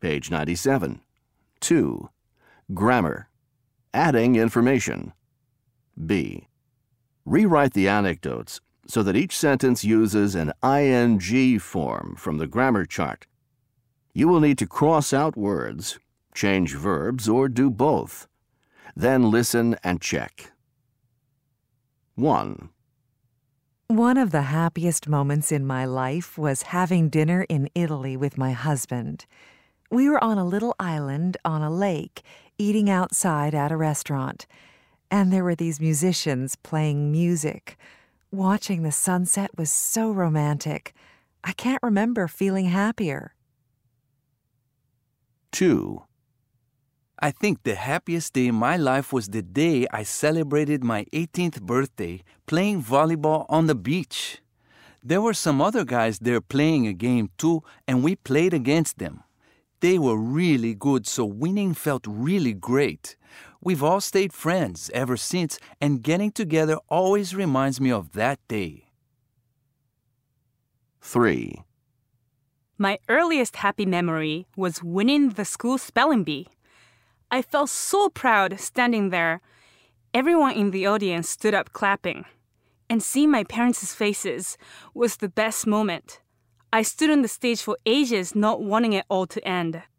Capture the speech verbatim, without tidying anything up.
page ninety-seven. two. Grammar. Adding information. B. Rewrite the anecdotes so that each sentence uses an ing form from the grammar chart. You will need to cross out words, change verbs, or do both. Then listen and check. one. One of the happiest moments in my life was having dinner in Italy with my husband. We were on a little island on a lake, eating outside at a restaurant. And there were these musicians playing music. Watching the sunset was so romantic. I can't remember feeling happier. two. I think the happiest day in my life was the day I celebrated my eighteenth birthday playing volleyball on the beach. There were some other guys there playing a game too, and we played against them. They were really good, so winning felt really great. We've all stayed friends ever since, and getting together always reminds me of that day. three. My earliest happy memory was winning the school spelling bee. I felt so proud standing there. Everyone in the audience stood up clapping. And seeing my parents' faces was the best moment. I stood on the stage for ages not wanting it all to end.